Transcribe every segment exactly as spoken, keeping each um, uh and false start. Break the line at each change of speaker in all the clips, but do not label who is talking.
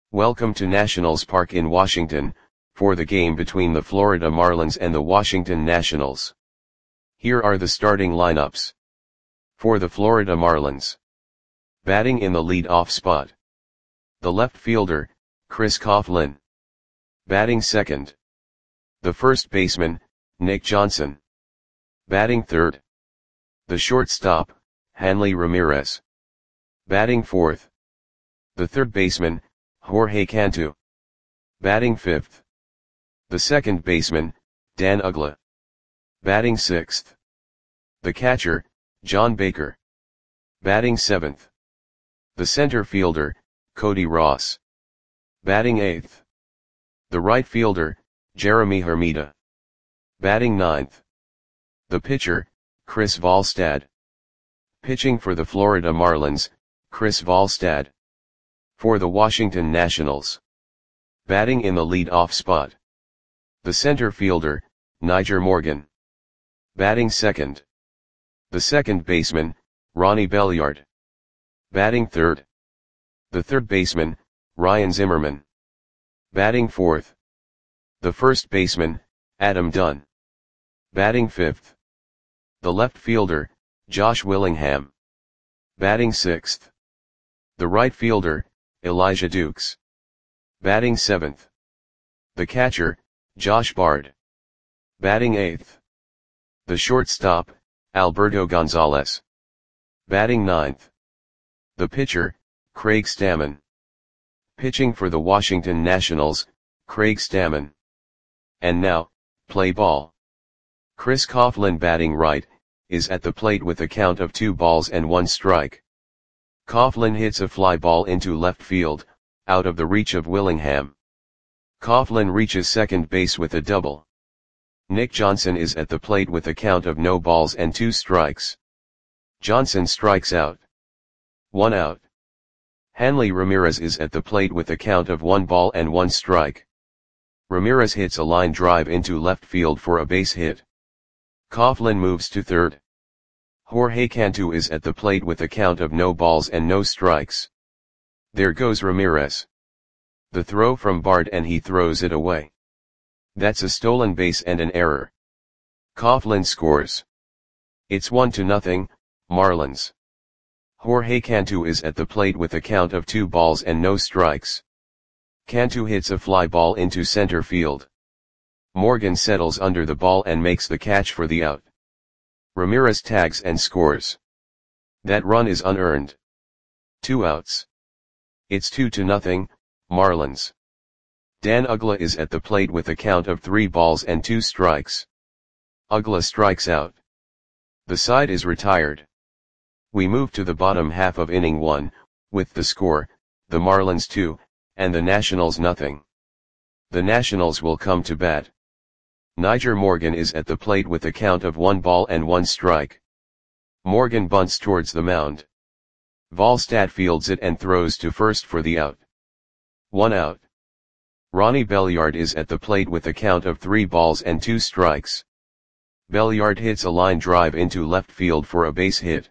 Welcome to Nationals Park in Washington, for the game between the Florida Marlins and the Washington Nationals. Here are the starting lineups. For the Florida Marlins. Batting in the lead-off spot. The left fielder, Chris Coghlan. Batting second. The first baseman, Nick Johnson. Batting third. The shortstop, Hanley Ramirez. Batting fourth. The third baseman, Jorge Cantu. Batting fifth. The second baseman, Dan Uggla. Batting sixth. The catcher, John Baker. Batting seventh. The center fielder, Cody Ross. Batting eighth. The right fielder, Jeremy Hermida. Batting ninth. The pitcher, Chris Volstad. Pitching for the Florida Marlins, Chris Volstad. For the Washington Nationals. Batting in the lead-off spot. The center fielder, Nyjer Morgan. Batting second. The second baseman, Ronnie Belliard. Batting third. The third baseman, Ryan Zimmerman. Batting fourth. The first baseman, Adam Dunn. Batting fifth. The left fielder, Josh Willingham. Batting sixth. The right fielder, Elijah Dukes. Batting seventh. The catcher, Josh Bard. Batting eighth. The shortstop, Alberto Gonzalez. Batting ninth. The pitcher, Craig Stammen. Pitching for the Washington Nationals, Craig Stammen. And now, play ball. Chris Coghlan, batting right, is at the plate with a count of two balls and one strike. Coghlan hits a fly ball into left field, out of the reach of Willingham. Coghlan reaches second base with a double. Nick Johnson is at the plate with a count of no balls and two strikes. Johnson strikes out. One out. Hanley Ramirez is at the plate with a count of one ball and one strike. Ramirez hits a line drive into left field for a base hit. Coghlan moves to third. Jorge Cantu is at the plate with a count of no balls and no strikes. There goes Ramirez. The throw from Bard, and he throws it away. That's a stolen base and an error. Coghlan scores. It's one to nothing, Marlins. Jorge Cantu is at the plate with a count of two balls and no strikes. Cantu hits a fly ball into center field. Morgan settles under the ball and makes the catch for the out. Ramirez tags and scores. That run is unearned. Two outs. It's two to nothing, Marlins. Dan Uggla is at the plate with a count of three balls and two strikes. Uggla strikes out. The side is retired. We move to the bottom half of inning one, with the score, the Marlins two, and the Nationals nothing. The Nationals will come to bat. Nyjer Morgan is at the plate with a count of one ball and one strike. Morgan bunts towards the mound. Volstad fields it and throws to first for the out. One out. Ronnie Belliard is at the plate with a count of three balls and two strikes. Belliard hits a line drive into left field for a base hit.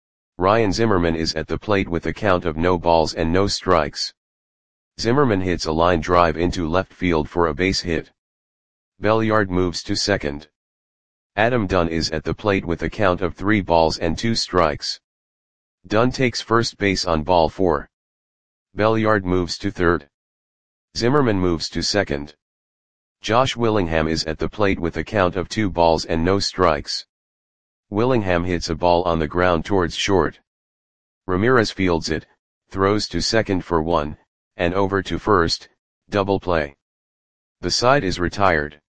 Ryan Zimmerman is at the plate with a count of no balls and no strikes. Zimmerman hits a line drive into left field for a base hit. Belliard moves to second. Adam Dunn is at the plate with a count of three balls and two strikes. Dunn takes first base on ball four. Belliard moves to third. Zimmerman moves to second. Josh Willingham is at the plate with a count of two balls and no strikes. Willingham hits a ball on the ground towards short. Ramirez fields it, throws to second for one, and over to first, double play. The side is retired.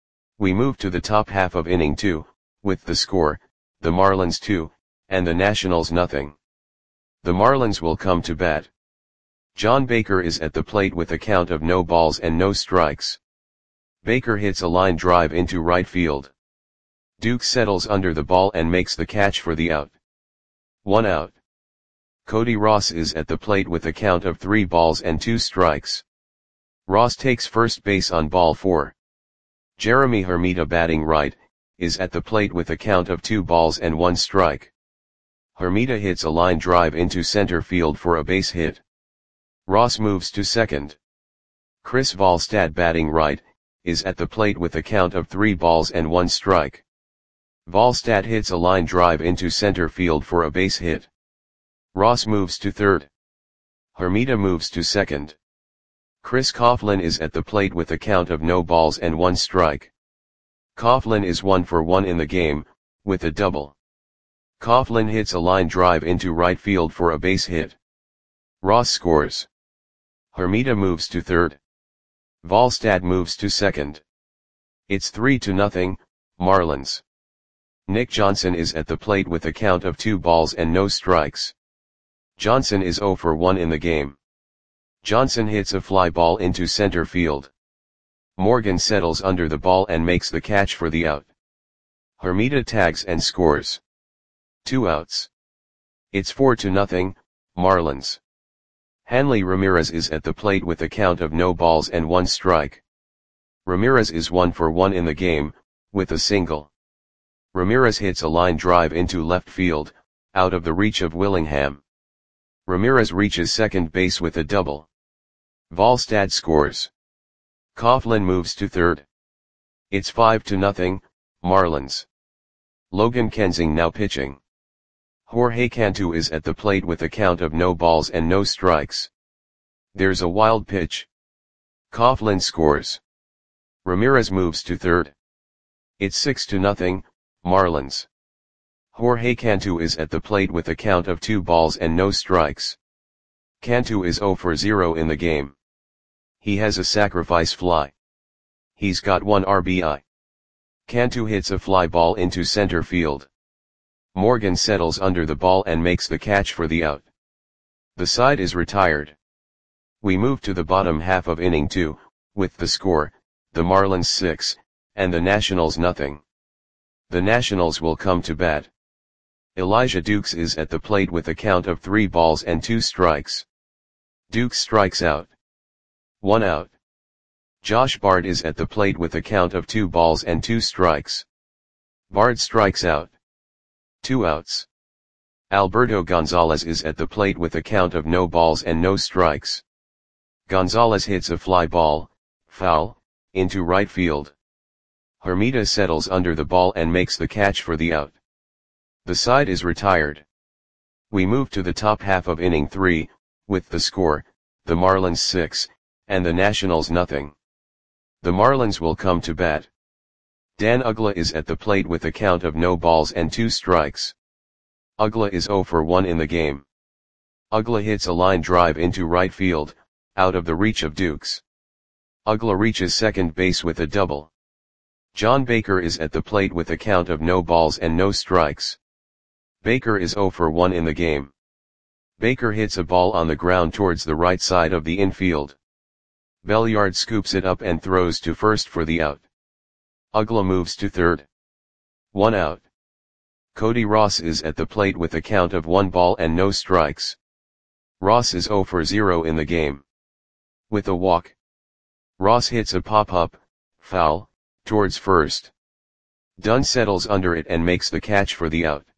We move to the top half of inning two, with the score, the Marlins two, and the Nationals nothing. The Marlins will come to bat. John Baker is at the plate with a count of no balls and no strikes. Baker hits a line drive into right field. Duke settles under the ball and makes the catch for the out. One out. Cody Ross is at the plate with a count of three balls and two strikes. Ross takes first base on ball four. Jeremy Hermida, batting right, is at the plate with a count of two balls and one strike. Hermida hits a line drive into center field for a base hit. Ross moves to second. Chris Volstad, batting right, is at the plate with a count of three balls and one strike. Volstad hits a line drive into center field for a base hit. Ross moves to third. Hermida moves to second. Chris Coughlin is at the plate with a count of no balls and one strike. Coughlin is one for one in the game, with a double. Coughlin hits a line drive into right field for a base hit. Ross scores. Hermida moves to third. Volstad moves to second. It's three to nothing, Marlins. Nick Johnson is at the plate with a count of two balls and no strikes. Johnson is zero for one in the game. Johnson hits a fly ball into center field. Morgan settles under the ball and makes the catch for the out. Hermida tags and scores. Two outs. It's four to nothing, Marlins. Hanley Ramirez is at the plate with a count of no balls and one strike. Ramirez is one for one in the game, with a single. Ramirez hits a line drive into left field, out of the reach of Willingham. Ramirez reaches second base with a double. Volstad scores. Coughlin moves to third. It's five to nothing, Marlins. Logan Kensing now pitching. Jorge Cantu is at the plate with a count of no balls and no strikes. There's a wild pitch. Coughlin scores. Ramirez moves to third. It's six to nothing, Marlins. Jorge Cantu is at the plate with a count of two balls and no strikes. Cantu is zero for zero in the game. He has a sacrifice fly. He's got one R B I. Cantu hits a fly ball into center field. Morgan settles under the ball and makes the catch for the out. The side is retired. We move to the bottom half of inning two, with the score, the Marlins six, and the Nationals nothing. The Nationals will come to bat. Elijah Dukes is at the plate with a count of three balls and two strikes. Dukes strikes out. One out. Josh Bard is at the plate with a count of two balls and two strikes. Bard strikes out. Two outs. Alberto Gonzalez is at the plate with a count of no balls and no strikes. Gonzalez hits a fly ball, foul, into right field. Hermida settles under the ball and makes the catch for the out. The side is retired. We move to the top half of inning three, with the score, the Marlins six, and the Nationals nothing. The Marlins will come to bat. Dan Uggla is at the plate with a count of no balls and two strikes. Uggla is zero for one in the game. Uggla hits a line drive into right field, out of the reach of Dukes. Uggla reaches second base with a double. John Baker is at the plate with a count of no balls and no strikes. Baker is zero for one in the game. Baker hits a ball on the ground towards the right side of the infield. Belliard scoops it up and throws to first for the out. Uggla moves to third. One out. Cody Ross is at the plate with a count of one ball and no strikes. Ross is zero for zero in the game. With a walk. Ross hits a pop-up, foul, towards first. Dunn settles under it and makes the catch for the out.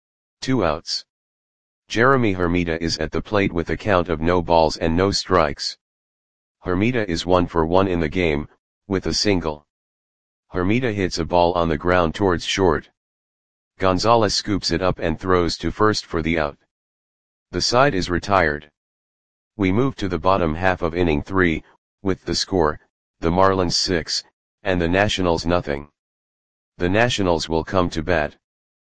Two outs. Jeremy Hermida is at the plate with a count of no balls and no strikes. Hermida is one for one in the game, with a single. Hermida hits a ball on the ground towards short. Gonzalez scoops it up and throws to first for the out. The side is retired. We move to the bottom half of inning three, with the score, the Marlins six, and the Nationals nothing. The Nationals will come to bat.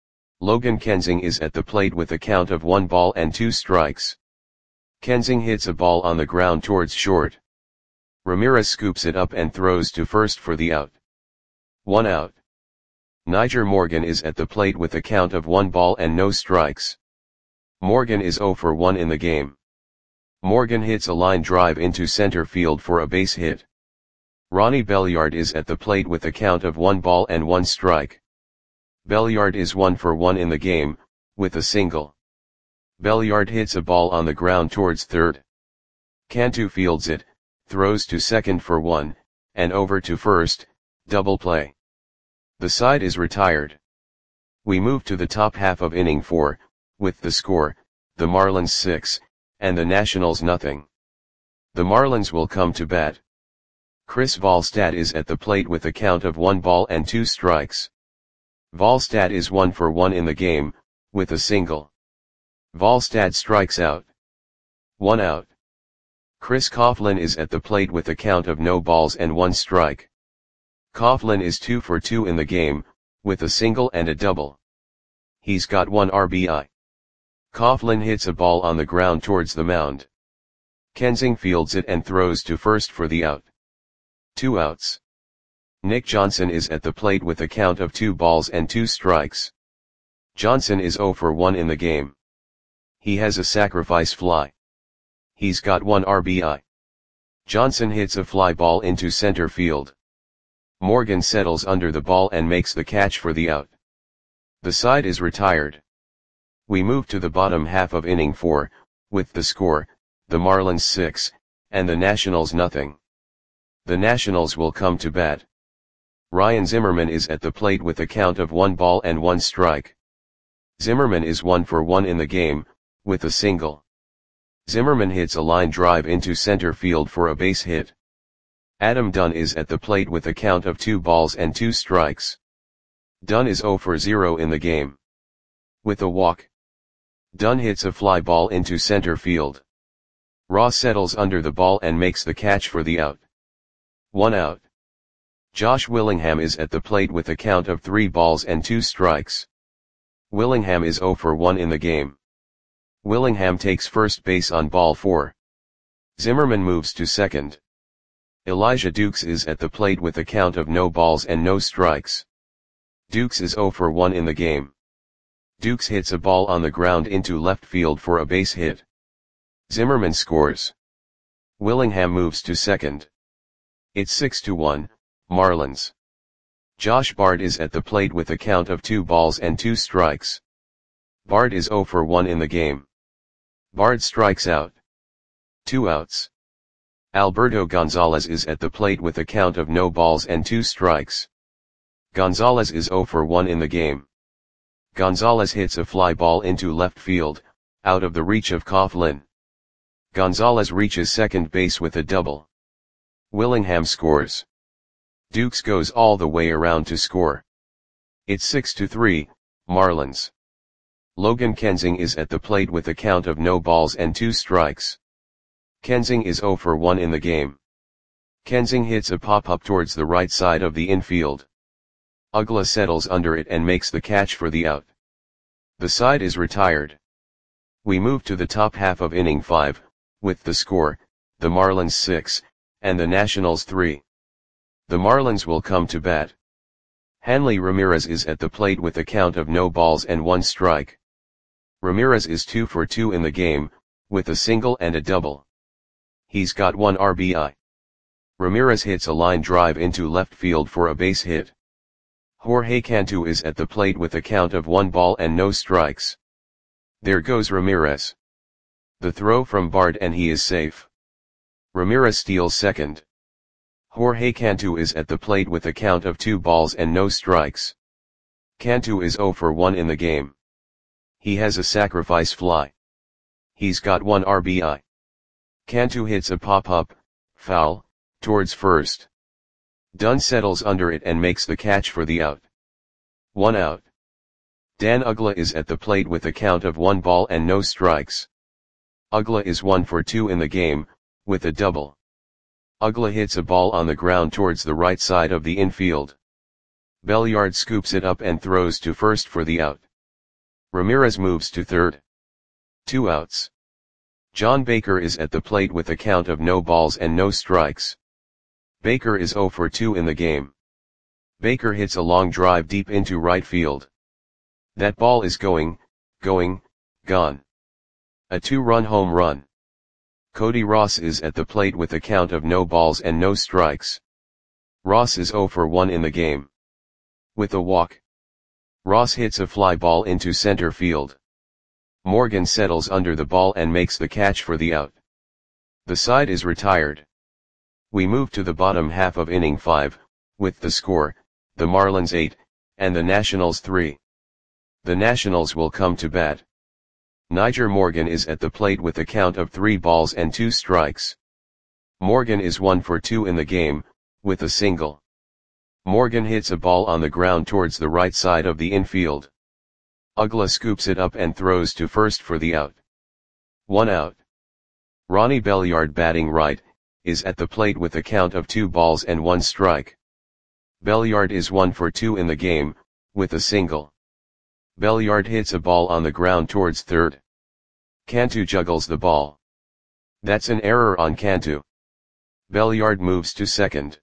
Logan Kensing is at the plate with a count of one ball and two strikes. Kensing hits a ball on the ground towards short. Ramirez scoops it up and throws to first for the out. One out. Niger Morgan is at the plate with a count of one ball and no strikes. Morgan is zero for one in the game. Morgan hits a line drive into center field for a base hit. Ronnie Belliard is at the plate with a count of one ball and one strike. Belliard is one for one in the game, with a single. Belliard hits a ball on the ground towards third. Cantu fields it, throws to second for one, and over to first, double play. The side is retired. We move to the top half of inning four, with the score, the Marlins six, and the Nationals nothing. The Marlins will come to bat. Chris Volstad is at the plate with a count of one ball and two strikes. Volstad is one for one in the game, with a single. Volstad strikes out. One out. Chris Coughlin is at the plate with a count of no balls and one strike. Coughlin is two for two in the game, with a single and a double. He's got one R B I. Coughlin hits a ball on the ground towards the mound. Kensing fields it and throws to first for the out. Two outs. Nick Johnson is at the plate with a count of two balls and two strikes. Johnson is zero for one in the game. He has a sacrifice fly. He's got one R B I. Johnson hits a fly ball into center field. Morgan settles under the ball and makes the catch for the out. The side is retired. We move to the bottom half of inning four, with the score, the Marlins six, and the Nationals nothing. The Nationals will come to bat. Ryan Zimmerman is at the plate with a count of one ball and one strike. Zimmerman is one for one in the game, with a single. Zimmerman hits a line drive into center field for a base hit. Adam Dunn is at the plate with a count of two balls and two strikes. Dunn is zero for zero in the game. With a walk. Dunn hits a fly ball into center field. Ross settles under the ball and makes the catch for the out. One out. Josh Willingham is at the plate with a count of three balls and two strikes. Willingham is zero for one in the game. Willingham takes first base on ball four. Zimmerman moves to second. Elijah Dukes is at the plate with a count of no balls and no strikes. Dukes is zero for one in the game. Dukes hits a ball on the ground into left field for a base hit. Zimmerman scores. Willingham moves to second. It's six to one, Marlins. Josh Bard is at the plate with a count of two balls and two strikes. Bard is zero for one in the game. Bard strikes out. Two outs. Alberto Gonzalez is at the plate with a count of no balls and two strikes. Gonzalez is zero for one in the game. Gonzalez hits a fly ball into left field, out of the reach of Coughlin. Gonzalez reaches second base with a double. Willingham scores. Dukes goes all the way around to score. It's six to three, Marlins. Logan Kensing is at the plate with a count of no balls and two strikes. Kensing is zero for one in the game. Kensing hits a pop-up towards the right side of the infield. Uggla settles under it and makes the catch for the out. The side is retired. We move to the top half of inning five, with the score, the Marlins six, and the Nationals three. The Marlins will come to bat. Hanley Ramirez is at the plate with a count of no balls and one strike. Ramirez is two for two in the game, with a single and a double. He's got one R B I. Ramirez hits a line drive into left field for a base hit. Jorge Cantu is at the plate with a count of one ball and no strikes. There goes Ramirez. The throw from Bard and he is safe. Ramirez steals second. Jorge Cantu is at the plate with a count of two balls and no strikes. Cantu is zero for one in the game. He has a sacrifice fly. He's got one R B I. Cantu hits a pop-up, foul, towards first. Dunn settles under it and makes the catch for the out. One out. Dan Uggla is at the plate with a count of one ball and no strikes. Uggla is one for two in the game, with a double. Uggla hits a ball on the ground towards the right side of the infield. Belliard scoops it up and throws to first for the out. Ramirez moves to third. Two outs. John Baker is at the plate with a count of no balls and no strikes. Baker is zero for two in the game. Baker hits a long drive deep into right field. That ball is going, going, gone. A two-run home run. Cody Ross is at the plate with a count of no balls and no strikes. Ross is zero for one in the game. With a walk. Ross hits a fly ball into center field. Morgan settles under the ball and makes the catch for the out. The side is retired. We move to the bottom half of inning five, with the score, the Marlins eight, and the Nationals three. The Nationals will come to bat. Niger Morgan is at the plate with a count of three balls and two strikes. Morgan is one for two in the game, with a single. Morgan hits a ball on the ground towards the right side of the infield. Ugla scoops it up and throws to first for the out. One out. Ronnie Belliard, batting right, is at the plate with a count of two balls and one strike. Belliard is one for two in the game, with a single. Belliard hits a ball on the ground towards third. Cantu juggles the ball. That's an error on Cantu. Belliard moves to second.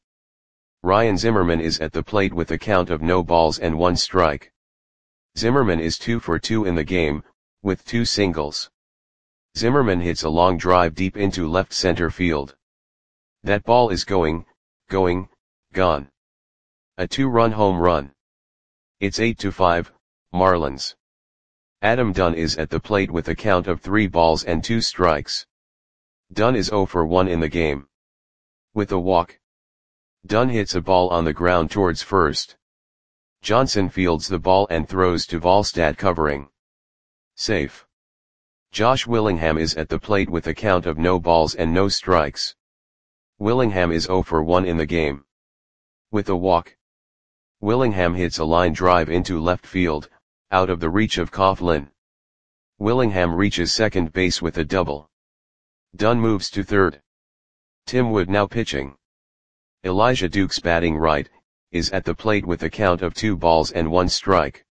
Ryan Zimmerman is at the plate with a count of no balls and one strike. Zimmerman is two for two in the game, with two singles. Zimmerman hits a long drive deep into left center field. That ball is going, going, gone. A two-run home run. It's eight to five, Marlins. Adam Dunn is at the plate with a count of three balls and two strikes. Dunn is zero for one in the game. With a walk. Dunn hits a ball on the ground towards first. Johnson fields the ball and throws to Volstad, covering. Safe. Josh Willingham is at the plate with a count of no balls and no strikes. Willingham is zero for one in the game. With a walk. Willingham hits a line drive into left field, out of the reach of Coughlin. Willingham reaches second base with a double. Dunn moves to third. Tim Wood now pitching. Elijah Dukes, batting right, is at the plate with a count of two balls and one strike.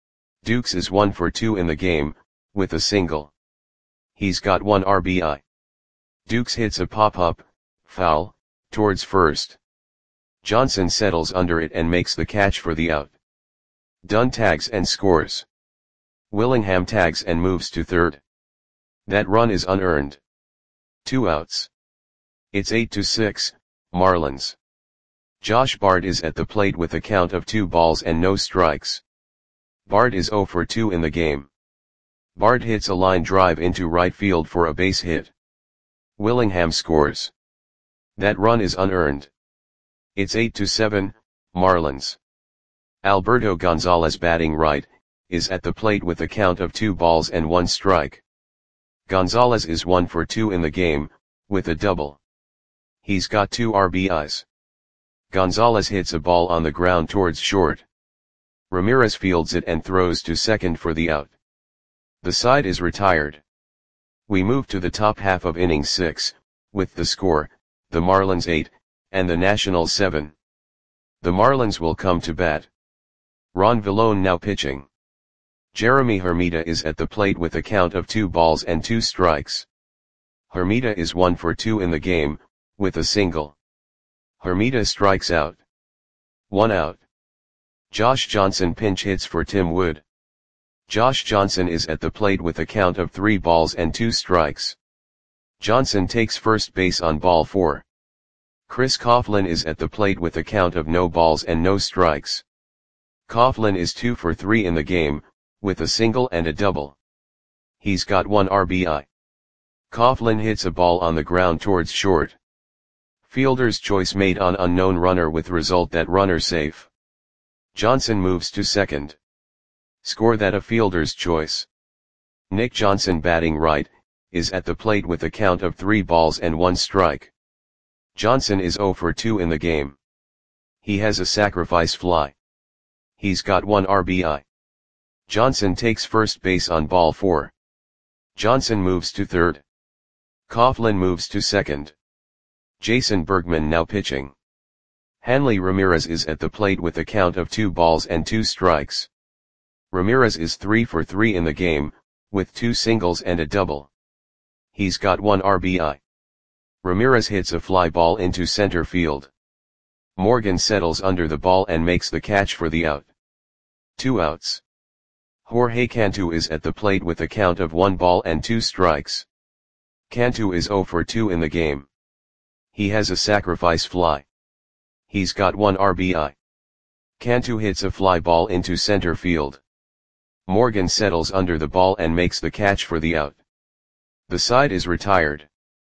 Dukes is one for two in the game, with a single. He's got one R B I. Dukes hits a pop-up, foul, towards first. Johnson settles under it and makes the catch for the out. Dunn tags and scores. Willingham tags and moves to third. That run is unearned. Two outs. It's eight to six, Marlins. Josh Bard is at the plate with a count of two balls and no strikes. Bard is zero for two in the game. Bard hits a line drive into right field for a base hit. Willingham scores. That run is unearned. It's eight to seven, Marlins. Alberto Gonzalez, batting right, is at the plate with a count of two balls and one strike. Gonzalez is one for two in the game, with a double. He's got two R B Is. Gonzalez hits a ball on the ground towards short. Ramirez fields it and throws to second for the out. The side is retired. We move to the top half of inning six, with the score, the Marlins eight, and the Nationals seven. The Marlins will come to bat. Ron Villone now pitching. Jeremy Hermida is at the plate with a count of two balls and two strikes. Hermida is one for two in the game, with a single. Hermida strikes out. One out. Josh Johnson pinch hits for Tim Wood. Josh Johnson is at the plate with a count of three balls and two strikes. Johnson takes first base on ball four. Chris Coughlin is at the plate with a count of no balls and no strikes. Coughlin is two for three in the game, with a single and a double. He's got one R B I. Coughlin hits a ball on the ground towards short. Fielder's choice made on unknown runner with result that runner safe. Johnson moves to second. Score that a fielder's choice. Nick Johnson, batting right, is at the plate with a count of three balls and one strike. Johnson is zero for two in the game. He has a sacrifice fly. He's got one R B I. Johnson takes first base on ball four. Johnson moves to third. Coughlin moves to second. Jason Bergman now pitching. Hanley Ramirez is at the plate with a count of two balls and two strikes. Ramirez is three for three in the game, with two singles and a double. He's got one R B I. Ramirez hits a fly ball into center field. Morgan settles under the ball and makes the catch for the out. Two outs. Jorge Cantu is at the plate with a count of one ball and two strikes. Cantu is zero for two in the game. He has a sacrifice fly. He's got one R B I. Cantu hits a fly ball into center field. Morgan settles under the ball and makes the catch for the out. The side is retired.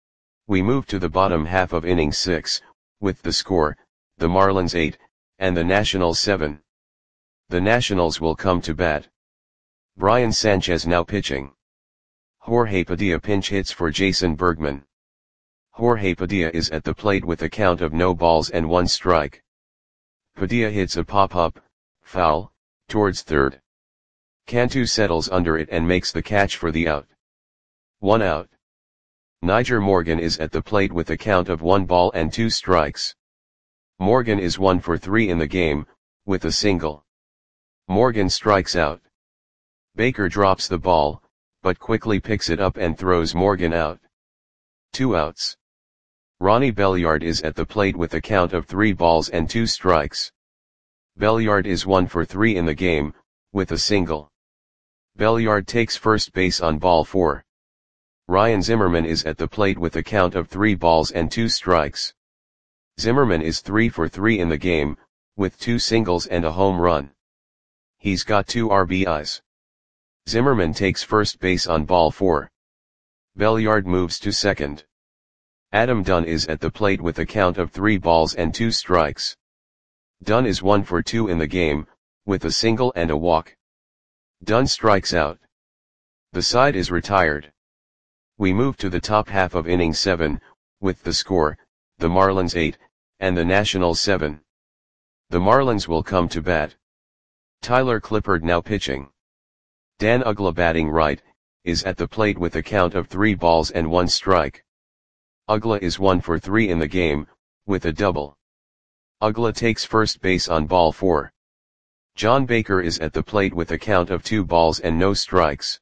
We move to the bottom half of inning six, with the score, the Marlins eight, and the Nationals seven. The Nationals will come to bat. Brian Sanchez now pitching. Jorge Padilla pinch hits for Jason Bergman. Jorge Padilla is at the plate with a count of no balls and one strike. Padilla hits a pop-up, foul, towards third. Cantu settles under it and makes the catch for the out. One out. Niger Morgan is at the plate with a count of one ball and two strikes. Morgan is one for three in the game, with a single. Morgan strikes out. Baker drops the ball, but quickly picks it up and throws Morgan out. Two outs. Ronnie Belliard is at the plate with a count of three balls and two strikes. Belliard is one for three in the game, with a single. Belliard takes first base on ball four. Ryan Zimmerman is at the plate with a count of three balls and two strikes. Zimmerman is three for three in the game, with two singles and a home run. He's got two R B Is. Zimmerman takes first base on ball four. Belliard moves to second. Adam Dunn is at the plate with a count of three balls and two strikes. Dunn is one for two in the game, with a single and a walk. Dunn strikes out. The side is retired. We move to the top half of inning seven, with the score, the Marlins eight, and the Nationals seven. The Marlins will come to bat. Tyler Clippard now pitching. Dan Uggla batting right, is at the plate with a count of three balls and one strike. Uggla is one for three in the game, with a double. Uggla takes first base on ball four. John Baker is at the plate with a count of two balls and no strikes.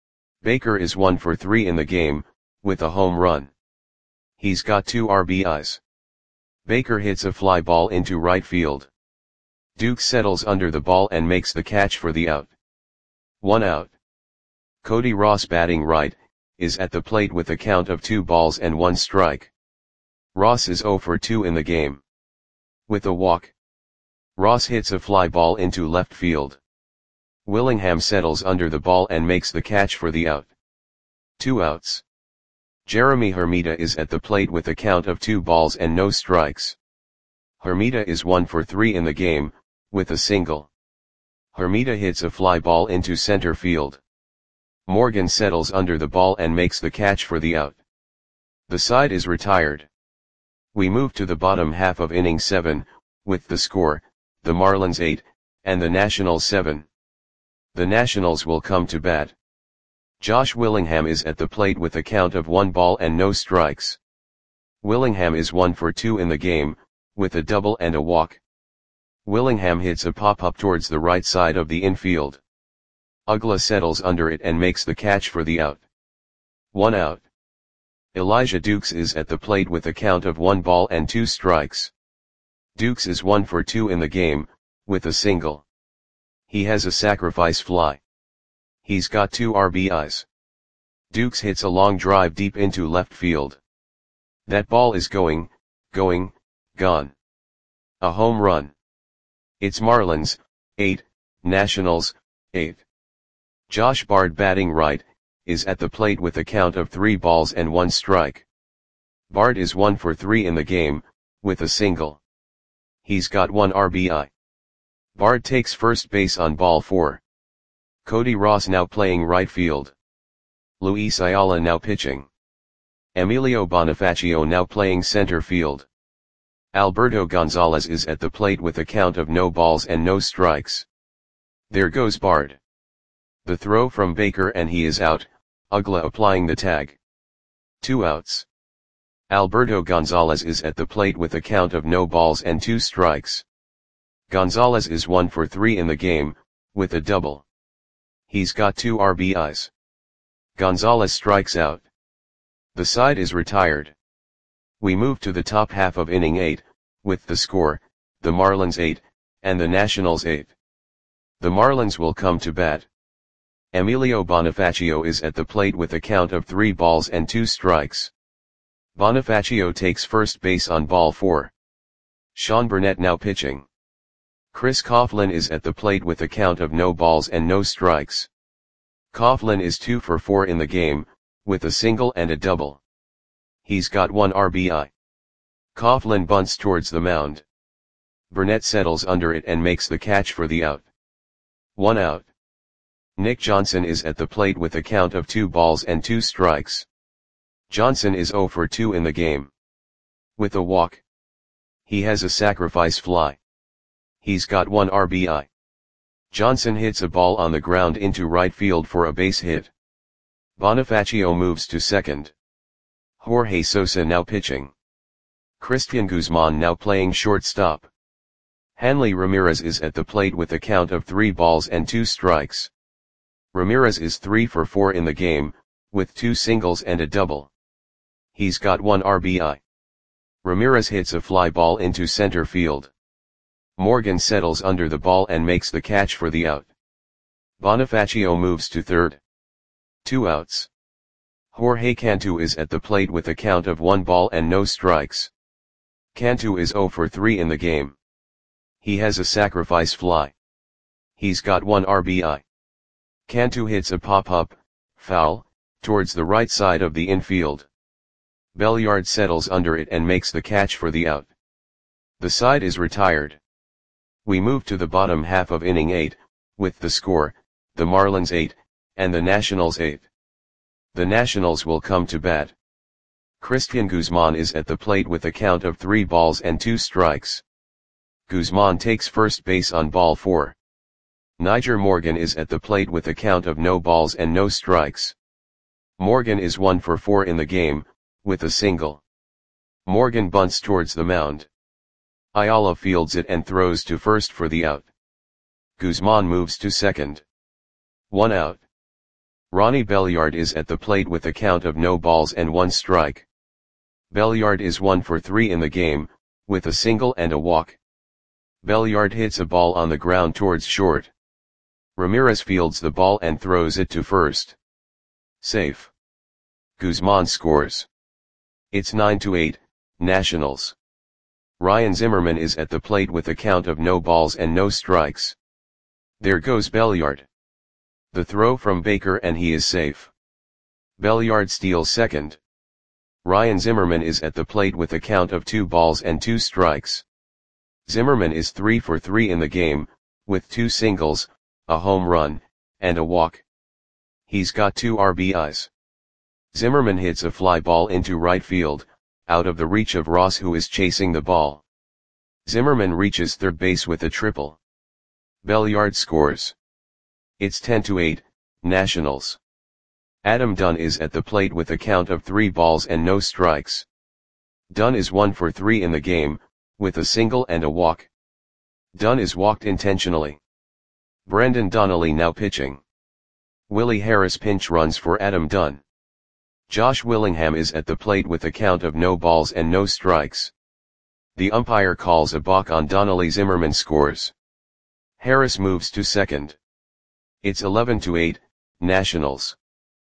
Baker is one for three in the game, with a home run. He's got two R B Is. Baker hits a fly ball into right field. Duke settles under the ball and makes the catch for the out. One out. Cody Ross batting right, is at the plate with a count of two balls and one strike. Ross is zero for two in the game. With a walk. Ross hits a fly ball into left field. Willingham settles under the ball and makes the catch for the out. Two outs. Jeremy Hermida is at the plate with a count of two balls and no strikes. Hermida is one for three in the game, with a single. Hermida hits a fly ball into center field. Morgan settles under the ball and makes the catch for the out. The side is retired. We move to the bottom half of inning seven, with the score, the Marlins eight, and the Nationals seven. The Nationals will come to bat. Josh Willingham is at the plate with a count of one ball and no strikes. Willingham is one for two in the game, with a double and a walk. Willingham hits a pop-up towards the right side of the infield. Uggla settles under it and makes the catch for the out. One out. Elijah Dukes is at the plate with a count of one ball and two strikes. Dukes is one for two in the game, with a single. He has a sacrifice fly. He's got two R B Is. Dukes hits a long drive deep into left field. That ball is going, going, gone. A home run. It's Marlins, eight, Nationals, eight. Josh Bard batting right, is at the plate with a count of three balls and one strike. Bard is one for three in the game, with a single. He's got one R B I. Bard takes first base on ball four. Cody Ross now playing right field. Luis Ayala now pitching. Emilio Bonifacio now playing center field. Alberto Gonzalez is at the plate with a count of no balls and no strikes. There goes Bard. The throw from Baker and he is out, Uggla applying the tag. Two outs. Alberto Gonzalez is at the plate with a count of no balls and two strikes. Gonzalez is one for three in the game, with a double. He's got two R B Is. Gonzalez strikes out. The side is retired. We move to the top half of inning eight, with the score, the Marlins eight, and the Nationals eight. The Marlins will come to bat. Emilio Bonifacio is at the plate with a count of three balls and two strikes. Bonifacio takes first base on ball four. Sean Burnett now pitching. Chris Coughlin is at the plate with a count of no balls and no strikes. Coughlin is two for four in the game, with a single and a double. He's got one R B I. Coughlin bunts towards the mound. Burnett settles under it and makes the catch for the out. One out. Nick Johnson is at the plate with a count of two balls and two strikes. Johnson is zero for two in the game. With a walk. He has a sacrifice fly. He's got one R B I. Johnson hits a ball on the ground into right field for a base hit. Bonifacio moves to second. Jorge Sosa now pitching. Christian Guzman now playing shortstop. Hanley Ramirez is at the plate with a count of three balls and two strikes. Ramirez is three for four in the game, with two singles and a double. He's got one R B I. Ramirez hits a fly ball into center field. Morgan settles under the ball and makes the catch for the out. Bonifacio moves to third. Two outs. Jorge Cantu is at the plate with a count of one ball and no strikes. Cantu is zero for three in the game. He has a sacrifice fly. He's got one R B I. Cantu hits a pop-up, foul, towards the right side of the infield. Belliard settles under it and makes the catch for the out. The side is retired. We move to the bottom half of inning eight, with the score, the Marlins eight, and the Nationals eight. The Nationals will come to bat. Christian Guzman is at the plate with a count of three balls and two strikes. Guzman takes first base on ball four. Niger Morgan is at the plate with a count of no balls and no strikes. Morgan is one for four in the game, with a single. Morgan bunts towards the mound. Ayala fields it and throws to first for the out. Guzman moves to second. One out. Ronnie Belliard is at the plate with a count of no balls and one strike. Belliard is one for three in the game, with a single and a walk. Belliard hits a ball on the ground towards short. Ramirez fields the ball and throws it to first. Safe. Guzman scores. It's nine to eight, Nationals. Ryan Zimmerman is at the plate with a count of no balls and no strikes. There goes Belliard. The throw from Baker and he is safe. Belliard steals second. Ryan Zimmerman is at the plate with a count of two balls and two strikes. Zimmerman is three for three in the game, with two singles, a home run, and a walk. He's got two R B Is. Zimmerman hits a fly ball into right field, out of the reach of Ross who is chasing the ball. Zimmerman reaches third base with a triple. Belliard scores. It's ten to eight, Nationals. Adam Dunn is at the plate with a count of three balls and no strikes. Dunn is one for three in the game, with a single and a walk. Dunn is walked intentionally. Brendan Donnelly now pitching. Willie Harris pinch runs for Adam Dunn. Josh Willingham is at the plate with a count of no balls and no strikes. The umpire calls a balk on Donnelly. Zimmerman scores. Harris moves to second. It's eleven to eight, Nationals.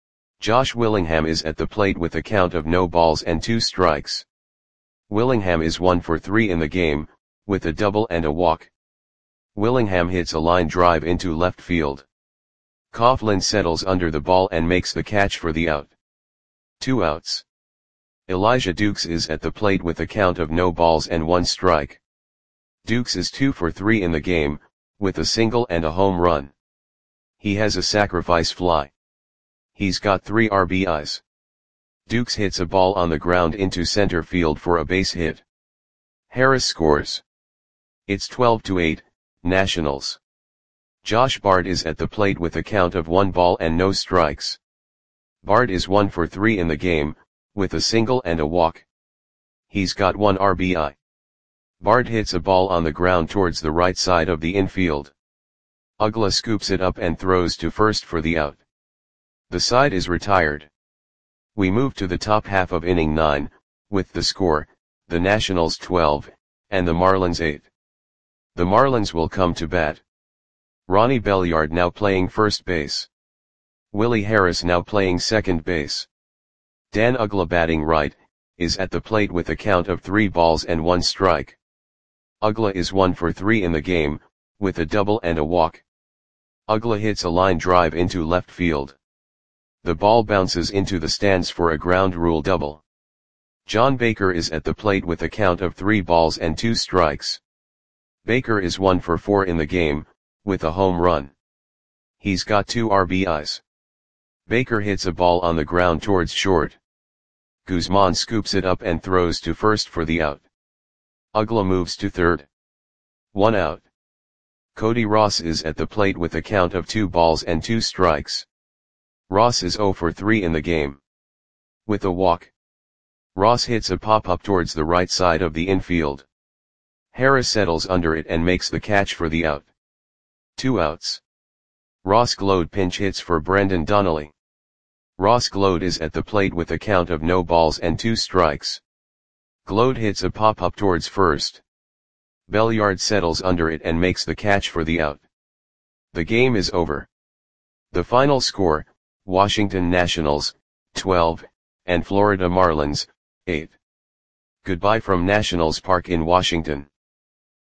Josh Willingham is at the plate with a count of no balls and two strikes. Willingham is one for three in the game, with a double and a walk. Willingham hits a line drive into left field. Coughlin settles under the ball and makes the catch for the out. Two outs. Elijah Dukes is at the plate with a count of no balls and one strike. Dukes is two for three in the game, with a single and a home run. He has a sacrifice fly. He's got three R B Is. Dukes hits a ball on the ground into center field for a base hit. Harris scores. It's twelve to eight, Nationals. Josh Bard is at the plate with a count of one ball and no strikes. Bard is one for three in the game, with a single and a walk. He's got one R B I. Bard hits a ball on the ground towards the right side of the infield. Ugla scoops it up and throws to first for the out. The side is retired. We move to the top half of inning nine, with the score, the Nationals twelve, and the Marlins eight. The Marlins will come to bat. Ronnie Belliard now playing first base. Willie Harris now playing second base. Dan Ugla batting right, is at the plate with a count of three balls and one strike. Ugla is one for three in the game, with a double and a walk. Ugla hits a line drive into left field. The ball bounces into the stands for a ground rule double. John Baker is at the plate with a count of three balls and two strikes. Baker is one for four in the game, with a home run. He's got two R B Is. Baker hits a ball on the ground towards short. Guzman scoops it up and throws to first for the out. Uggla moves to third. One out. Cody Ross is at the plate with a count of two balls and two strikes. Ross is zero for three in the game. With a walk, Ross hits a pop-up towards the right side of the infield. Harris settles under it and makes the catch for the out. Two outs. Ross Glode pinch hits for Brendan Donnelly. Ross Glode is at the plate with a count of no balls and two strikes. Glode hits a pop-up towards first. Belliard settles under it and makes the catch for the out. The game is over. The final score, Washington Nationals, twelve, and Florida Marlins, eight. Goodbye from Nationals Park in Washington.